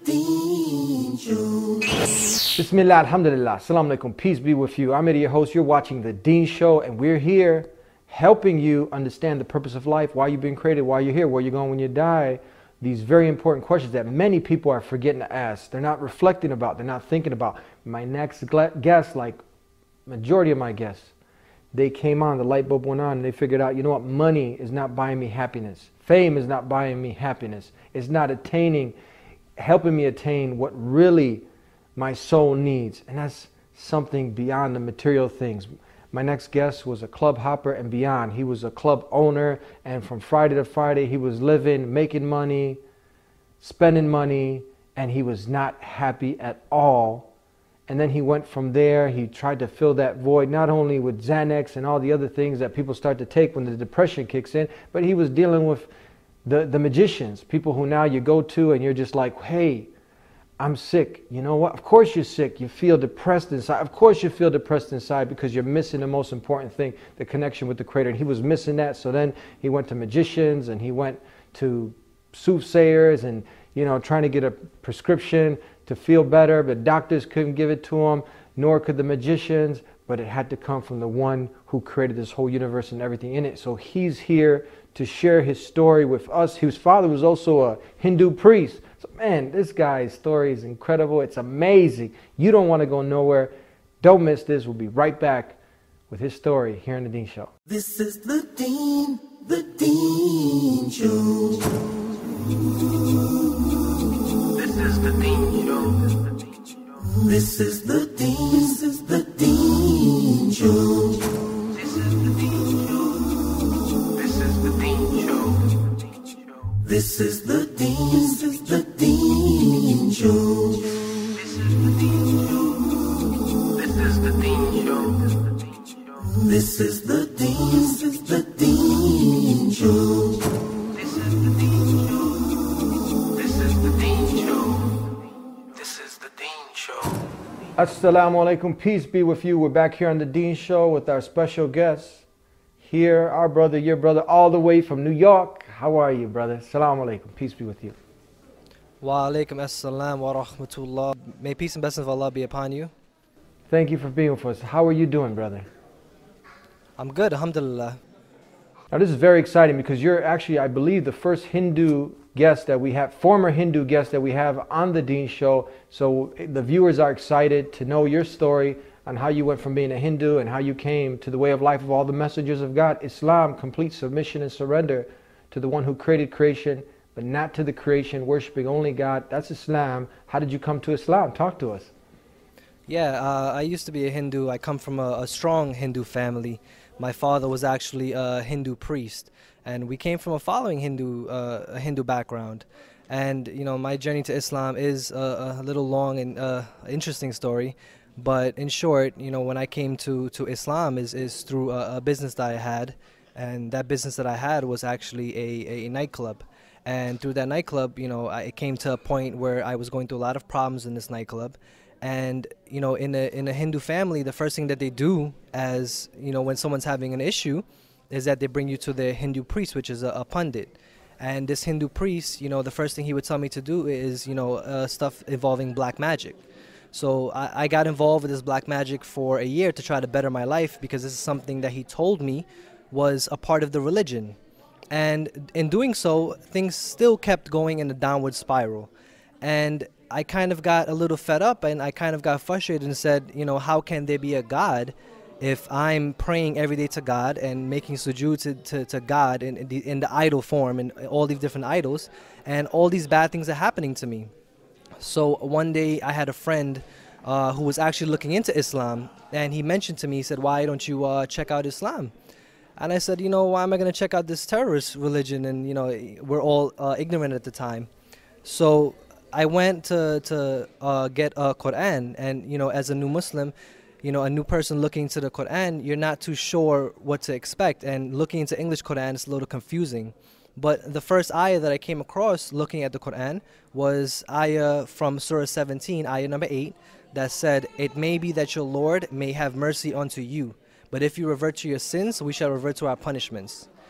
Deen Show. Bismillah, alhamdulillah, assalamu alaikum, peace be with you. I'm Eddie, your host. You're watching The Deen Show, and we're here helping you understand the purpose of life, why you've been created, why you're here, where you're going when you die. These very important questions that many people are forgetting to ask. They're not reflecting about, they're not thinking about. My next guest, like majority of my guests, they came on, the light bulb went on, and they figured out, you know what, money is not buying me happiness. Fame is not buying me happiness. It's not helping me attain what really my soul needs. And that's something beyond the material things. My next guest was a club hopper and beyond. He was a club owner, and from Friday to Friday, he was living, making money, spending money, and he was not happy at all. And then he went from there, he tried to fill that void, not only with Xanax and all the other things that people start to take when the depression kicks in, but he was dealing with the magicians, people who now you go to and you're just like, hey, I'm sick. You know what? Of course you're sick. You feel depressed inside. Of course you feel depressed inside because you're missing the most important thing, the connection with the Creator. And he was missing that. So then he went to magicians and he went to soothsayers and, trying to get a prescription to feel better. But doctors couldn't give it to him, nor could the magicians. But it had to come from the one who created this whole universe and everything in it. So he's here to share his story with us. His father was also a Hindu priest. So man, this guy's story is incredible. It's amazing. You don't want to go nowhere. Don't miss this. We'll be right back with his story here on The Deen Show. This is The Deen Show. This is The Deen Show. This is The Deen Show. This is The Deen Show. This is The Deen Show. This is The Deen Show. This is The Deen Show. This is The Deen Show. This is The Deen Show. This is The Deen Show. This is The Deen Show. This is The Deen Show. Assalamu alaikum, peace be with you. We're back here on The Deen Show with our special guest. Here, our brother, your brother, all the way from New York. How are you, brother? Assalamu alaikum, peace be with you. Wa alaikum assalam wa rahmatullah. May peace and blessings of Allah be upon you. Thank you for being with us. How are you doing, brother? I'm good, alhamdulillah. Now this is very exciting because you're actually, I believe, the first Hindu guest that we have, former Hindu guest that we have on The Deen Show. So the viewers are excited to know your story on how you went from being a Hindu and how you came to the way of life of all the messengers of God. Islam, complete submission and surrender to the one who created creation, but not to the creation, worshiping only God. That's Islam. How did you come to Islam? Talk to us. Yeah, I used to be a Hindu. I come from a strong Hindu family. My father was actually a Hindu priest, and we came from a following a Hindu background. And my journey to Islam is a little long and interesting story. But in short, when I came to Islam is through a business that I had, and that business that I had was actually a nightclub. And through that nightclub, I came to a point where I was going through a lot of problems in this nightclub. And in a Hindu family, the first thing that they do, as when someone's having an issue, is that they bring you to the Hindu priest, which is a pundit. And this Hindu priest, the first thing he would tell me to do is stuff involving black magic. So I got involved with this black magic for a year to try to better my life, because this is something that he told me was a part of the religion. And in doing so, things still kept going in a downward spiral. And I kind of got a little fed up, and I kind of got frustrated and said, how can there be a God if I'm praying every day to God and making sujood to God in the idol form and all these different idols, and all these bad things are happening to me? So one day I had a friend who was actually looking into Islam, and he mentioned to me, he said, why don't you check out Islam? And I said, why am I going to check out this terrorist religion? And, we're all ignorant at the time. So I went to get a Quran, and, as a new Muslim, a new person looking into the Quran, you're not too sure what to expect. And looking into English Quran is a little confusing. But the first ayah that I came across looking at the Quran was ayah from Surah 17, ayah number 8, that said, "It may be that your Lord may have mercy unto you, but if you revert to your sins, we shall revert to our punishments."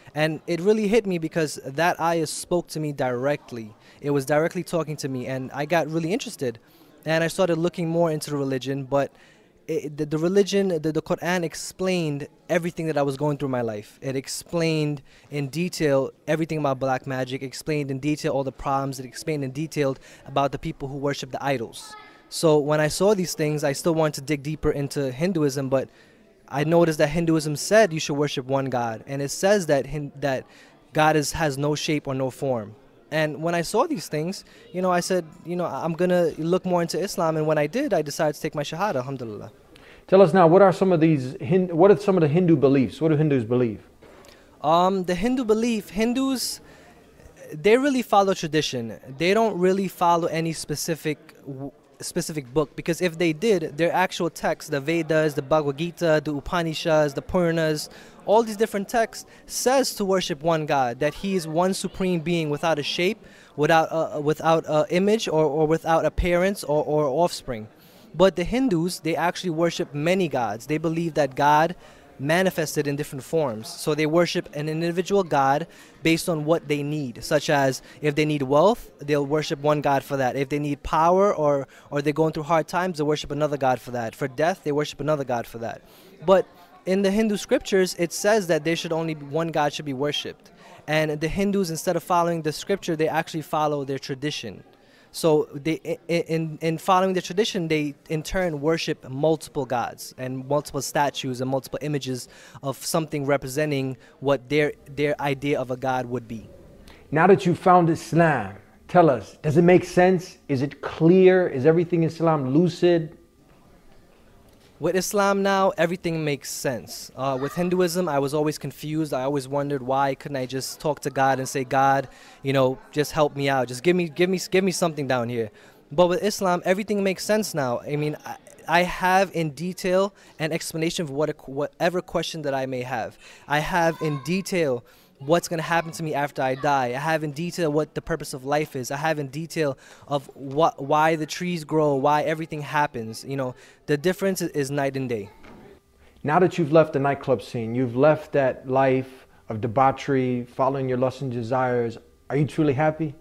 And it really hit me because that ayah spoke to me directly. It was directly talking to me, and I got really interested. And I started looking more into the religion, but the religion, the Quran explained everything that I was going through in my life. It explained in detail everything about black magic, explained in detail all the problems, it explained in detail about the people who worship the idols. So when I saw these things, I still wanted to dig deeper into Hinduism, but I noticed that Hinduism said you should worship one God, and it says that that God has no shape or no form. And when I saw these things, I said, I'm going to look more into Islam. And when I did, I decided to take my Shahada, alhamdulillah. Tell us now, what are some of the Hindu beliefs? What do Hindus believe? The Hindu belief, Hindus, they really follow tradition. They don't really follow any specific book, because if they did, their actual texts, the Vedas, the Bhagavad Gita, the Upanishads, the Puranas, all these different texts says to worship one God, that He is one supreme being without a shape, without an image, or without a parents or offspring. But the Hindus, they actually worship many gods. They believe that God manifested in different forms. So they worship an individual God based on what they need, such as if they need wealth, they'll worship one God for that. If they need power or they're going through hard times, they worship another God for that. For death, they worship another God for that. But in the Hindu scriptures, it says that there should only be one God should be worshipped. And the Hindus, instead of following the scripture, they actually follow their tradition. So they, in following the tradition, they in turn worship multiple gods and multiple statues and multiple images of something representing what their idea of a god would be. Now that you found Islam, tell us, does it make sense? Is it clear? Is everything in Islam lucid? With Islam now, everything makes sense. With Hinduism, I was always confused. I always wondered, why couldn't I just talk to God and say, God, just help me out. Just give me something down here. But with Islam, everything makes sense now. I mean, I have in detail an explanation of whatever question that I may have. I have in detail what's going to happen to me after I die. I have in detail what the purpose of life is. I have in detail of why the trees grow, why everything happens. The difference is night and day. Now that you've left the nightclub scene, you've left that life of debauchery, following your lusts and desires, are you truly happy?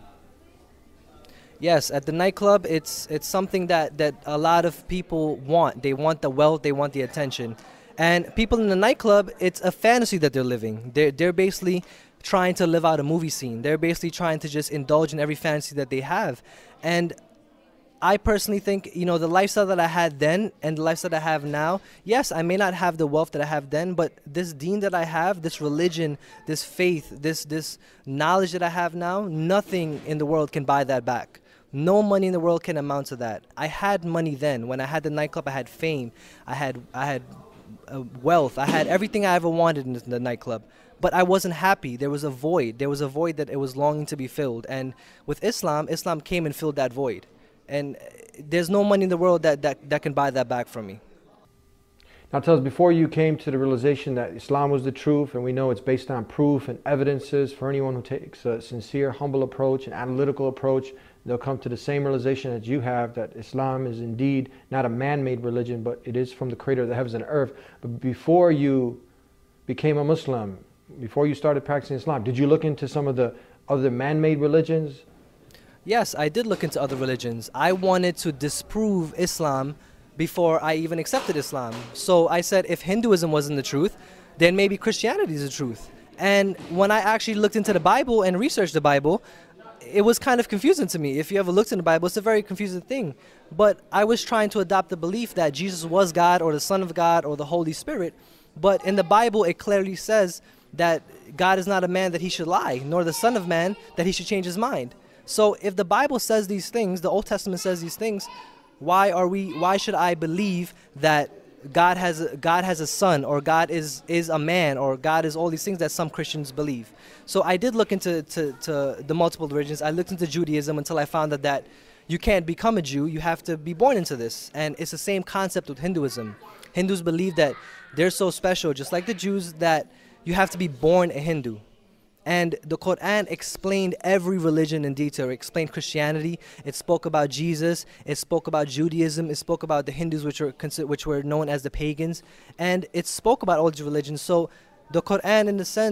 Yes, at the nightclub, it's something that a lot of people want. They want the wealth, they want the attention. And people in the nightclub, it's a fantasy that they're living. They're basically trying to live out a movie scene. They're basically trying to just indulge in every fantasy that they have. And I personally think, the lifestyle that I had then and the lifestyle that I have now, yes, I may not have the wealth that I have then, but this deen that I have, this religion, this faith, this knowledge that I have now, nothing in the world can buy that back. No money in the world can amount to that. I had money then. When I had the nightclub, I had fame. I had wealth. I had everything I ever wanted in the nightclub, but I wasn't happy. There was a void. There was a void that it was longing to be filled. And with Islam came and filled that void. And there's no money in the world that can buy that back from me. Now tell us, before you came to the realization that Islam was the truth, and we know it's based on proof and evidences, for anyone who takes a sincere, humble approach, an analytical approach, they'll come to the same realization that you have, that Islam is indeed not a man-made religion, but it is from the creator of the heavens and earth. But before you became a Muslim, before you started practicing Islam, did you look into some of the other man-made religions? Yes, I did look into other religions. I wanted to disprove Islam before I even accepted Islam. So I said, if Hinduism wasn't the truth, then maybe Christianity is the truth. And when I actually looked into the Bible and researched the Bible, it was kind of confusing to me. If you ever looked in the Bible, it's a very confusing thing. But I was trying to adopt the belief that Jesus was God, or the Son of God, or the Holy Spirit. But in the Bible, it clearly says that God is not a man that he should lie, nor the Son of Man that he should change his mind. So if the Bible says these things, the Old Testament says these things, why should I believe that God has a son, or God is a man, or God is all these things that some Christians believe? So I did look into the multiple religions. I looked into Judaism until I found that you can't become a Jew. You have to be born into this. And it's the same concept with Hinduism. Hindus believe that they're so special, just like the Jews, that you have to be born a Hindu. And the Quran explained every religion in detail. It explained Christianity. It spoke about Jesus. It spoke about Judaism. It spoke about the Hindus, which were known as the pagans. And it spoke about all these religions. So the Quran, in a sense,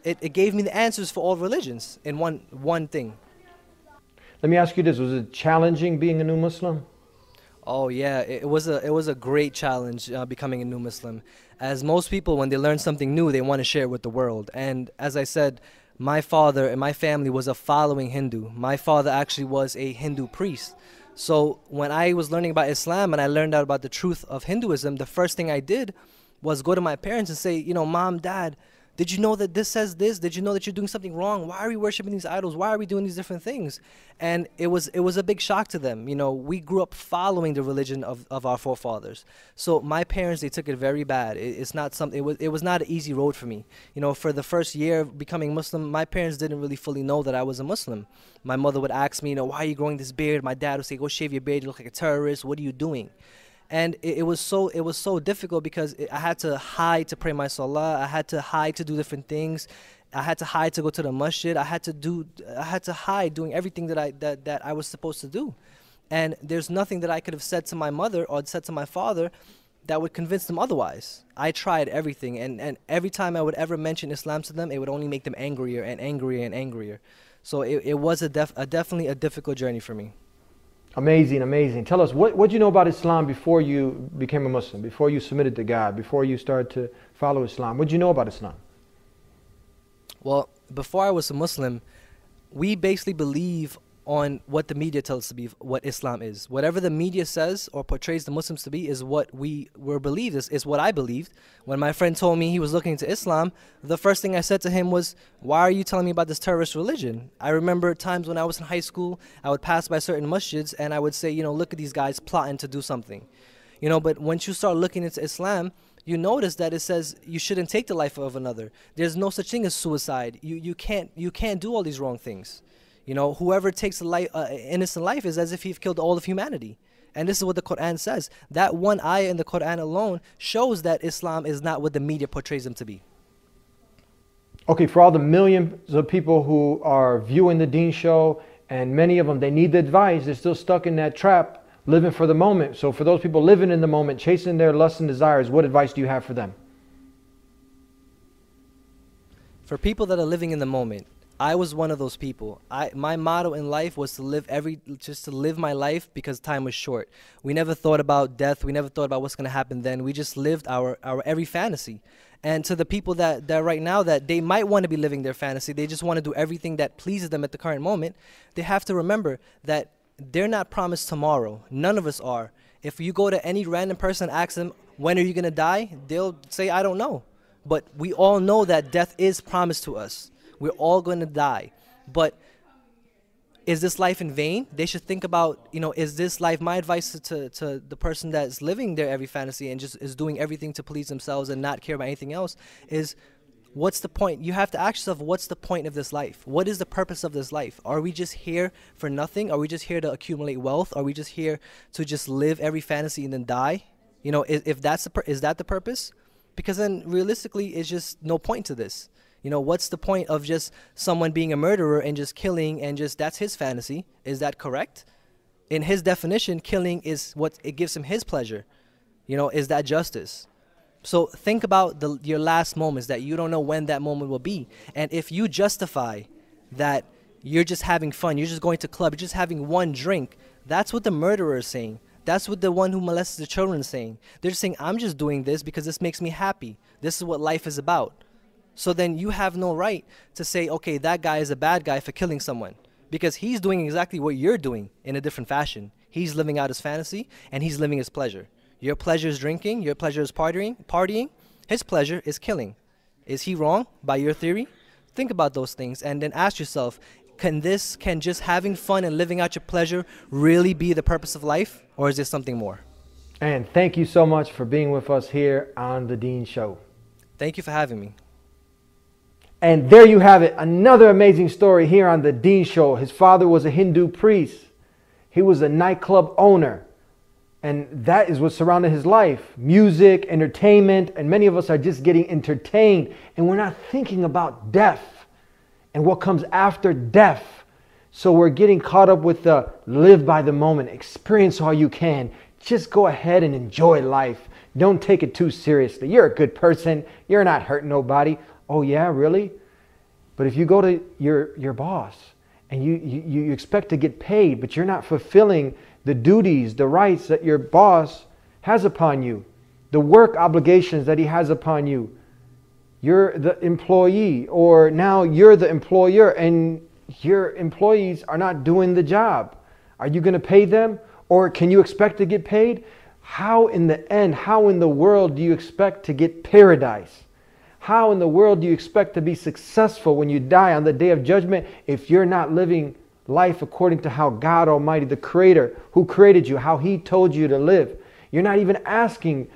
it gave me the answers for all religions in one thing. Let me ask you this: was it challenging being a new Muslim? Oh yeah, it was a great challenge becoming a new Muslim. As most people, when they learn something new, they want to share it with the world. And as I said, my father and my family was a following Hindu. My father actually was a Hindu priest. So when I was learning about Islam and I learned out about the truth of Hinduism, the first thing I did was go to my parents and say, Mom, Dad, did you know that this says this? Did you know that you're doing something wrong? Why are we worshiping these idols? Why are we doing these different things? And it was a big shock to them. We grew up following the religion of our forefathers. So my parents, they took it very bad. It's not something. It was not an easy road for me. For the first year of becoming Muslim, my parents didn't really fully know that I was a Muslim. My mother would ask me, why are you growing this beard? My dad would say, go shave your beard. You look like a terrorist. What are you doing? And it was so difficult because I had to hide to pray my salah. I had to hide to do different things. I had to hide to go to the masjid. I had to hide doing everything that I was supposed to do. And there's nothing that I could have said to my mother or said to my father that would convince them otherwise. I tried everything, and every time I would ever mention Islam to them, it would only make them angrier and angrier and angrier. So it was definitely a difficult journey for me. Amazing, amazing. Tell us, what did you know about Islam before you became a Muslim, before you submitted to God, before you started to follow Islam? What did you know about Islam? Well, before I was a Muslim, we basically believe on what the media tells us to be, what Islam is. Whatever the media says or portrays the Muslims to be is what we were believed, is what I believed. When my friend told me he was looking into Islam, the first thing I said to him was, why are you telling me about this terrorist religion? I remember times when I was in high school, I would pass by certain masjids and I would say, look at these guys plotting to do something. But once you start looking into Islam, you notice that it says you shouldn't take the life of another. There's no such thing as suicide. You can't do all these wrong things. Whoever takes innocent life is as if he's killed all of humanity. And this is what the Quran says. That one ayah in the Quran alone shows that Islam is not what the media portrays them to be. Okay, for all the millions of people who are viewing the Deen Show, and many of them, they need the advice. They're still stuck in that trap, living for the moment. So for those people living in the moment, chasing their lusts and desires, what advice do you have for them? For people that are living in the moment, I was one of those people. My motto in life was to live my life because time was short. We never thought about death. We never thought about what's going to happen then. We just lived our every fantasy. And to the people that right now that they might want to be living their fantasy, they just want to do everything that pleases them at the current moment, they have to remember that they're not promised tomorrow. None of us are. If you go to any random person and ask them, when are you going to die? They'll say, I don't know. But we all know that death is promised to us. We're all going to die. But is this life in vain? They should think about, is this life, my advice to the person that's living their every fantasy and just is doing everything to please themselves and not care about anything else, is what's the point? You have to ask yourself, what's the point of this life? What is the purpose of this life? Are we just here for nothing? Are we just here to accumulate wealth? Are we just here to just live every fantasy and then die? If that's is that the purpose? Because then realistically, it's just no point to this. What's the point of just someone being a murderer and just killing and just that's his fantasy? Is that correct? In his definition, killing is what it gives him his pleasure. Is that justice? So think about your last moments that you don't know when that moment will be. And if you justify that you're just having fun, you're just going to club, you're just having one drink, that's what the murderer is saying. That's what the one who molests the children is saying. They're just saying, I'm just doing this because this makes me happy. This is what life is about. So then you have no right to say, okay, that guy is a bad guy for killing someone. Because he's doing exactly what you're doing in a different fashion. He's living out his fantasy and he's living his pleasure. Your pleasure is drinking, your pleasure is partying. His pleasure is killing. Is he wrong by your theory? Think about those things and then ask yourself, can just having fun and living out your pleasure really be the purpose of life? Or is there something more? And thank you so much for being with us here on The Deen Show. Thank you for having me. And there you have it, another amazing story here on The Deen Show. His father was a Hindu priest. He was a nightclub owner. And that is what surrounded his life. Music, entertainment, and many of us are just getting entertained. And we're not thinking about death and what comes after death. So we're getting caught up with the live by the moment, experience all you can. Just go ahead and enjoy life. Don't take it too seriously. You're a good person. You're not hurting nobody. Oh yeah, really? But if you go to your boss and you expect to get paid, but you're not fulfilling the duties, the rights that your boss has upon you, the work obligations that he has upon you, you're the employee, or now you're the employer and your employees are not doing the job. Are you going to pay them? Or can you expect to get paid? How in the end, how in the world do you expect to get paradise? How in the world do you expect to be successful when you die on the day of judgment if you're not living life according to how God Almighty, the Creator, who created you, how He told you to live? You're not even asking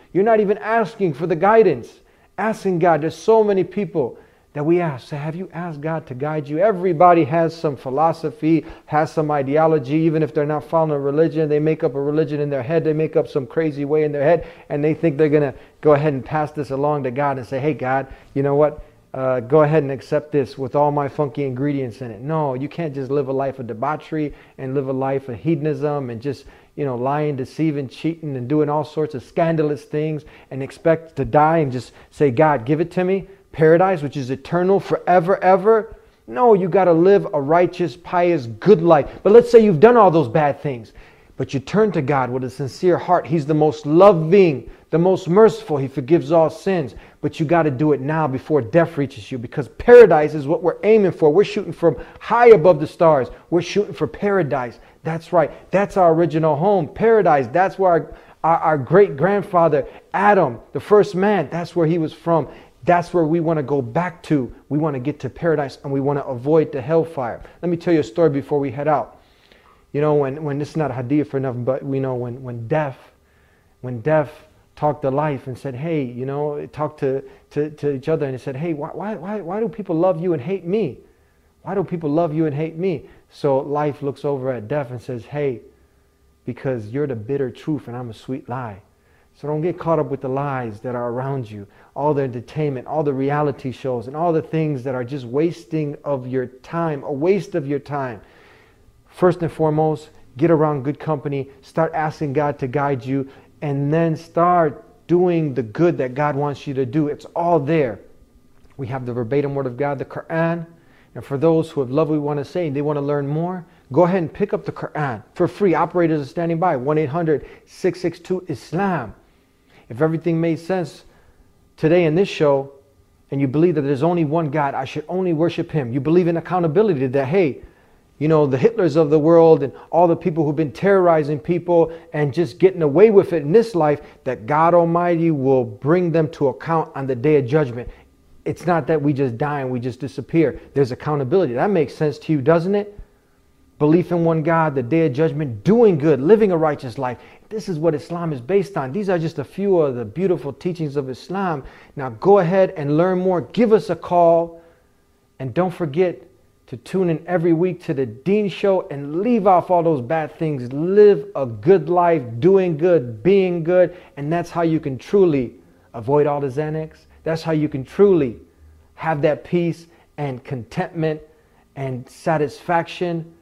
for the guidance. Asking God. There's so many people that we ask. So have you asked God to guide you? Everybody has some philosophy, has some ideology, even if they're not following a religion. They make up a religion in their head. They make up some crazy way in their head, and they think they're going to go ahead and pass this along to God and say, hey, God, you know what? Go ahead and accept this with all my funky ingredients in it. No, you can't just live a life of debauchery and live a life of hedonism and just, lying, deceiving, cheating, and doing all sorts of scandalous things and expect to die and just say, God, give it to me. Paradise, which is eternal forever, ever. No, you got to live a righteous, pious, good life. But let's say you've done all those bad things, but you turn to God with a sincere heart. He's the most loving, the most merciful. He forgives all sins. But you got to do it now before death reaches you, because paradise is what we're aiming for. We're shooting from high above the stars. We're shooting for paradise. That's right. That's our original home, paradise. That's where our great-grandfather, Adam, the first man, that's where he was from. That's where we want to go back to. We want to get to paradise, and we want to avoid the hellfire. Let me tell you a story before we head out. When this is not a hadith for nothing, but we know when death talked to life and said, hey, talked to each other and it said, hey, why do people love you and hate me? Why do people love you and hate me? So life looks over at death and says, hey, because you're the bitter truth and I'm a sweet lie. So don't get caught up with the lies that are around you, all the entertainment, all the reality shows, and all the things that are just wasting of your time, a waste of your time. First and foremost, get around good company, start asking God to guide you, and then start doing the good that God wants you to do. It's all there. We have the verbatim word of God, the Quran. And for those who have loved what we want to say and they want to learn more, go ahead and pick up the Quran for free. Operators are standing by. 1-800-662-ISLAM. If everything made sense today in this show, and you believe that there's only one God, I should only worship Him. You believe in accountability, that, hey, the Hitlers of the world and all the people who've been terrorizing people and just getting away with it in this life, that God Almighty will bring them to account on the day of judgment. It's not that we just die and we just disappear. There's accountability. That makes sense to you, doesn't it? Belief in one God, the day of judgment, doing good, living a righteous life. This is what Islam is based on. These are just a few of the beautiful teachings of Islam. Now go ahead and learn more. Give us a call. And don't forget to tune in every week to the Deen Show and leave off all those bad things. Live a good life, doing good, being good. And that's how you can truly avoid all the Xanax. That's how you can truly have that peace and contentment and satisfaction.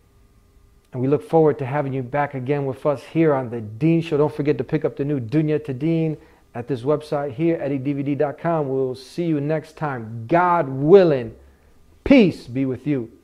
And we look forward to having you back again with us here on the Deen Show. Don't forget to pick up the new Dunya to Deen at this website here, eddydvd.com. We'll see you next time. God willing, peace be with you.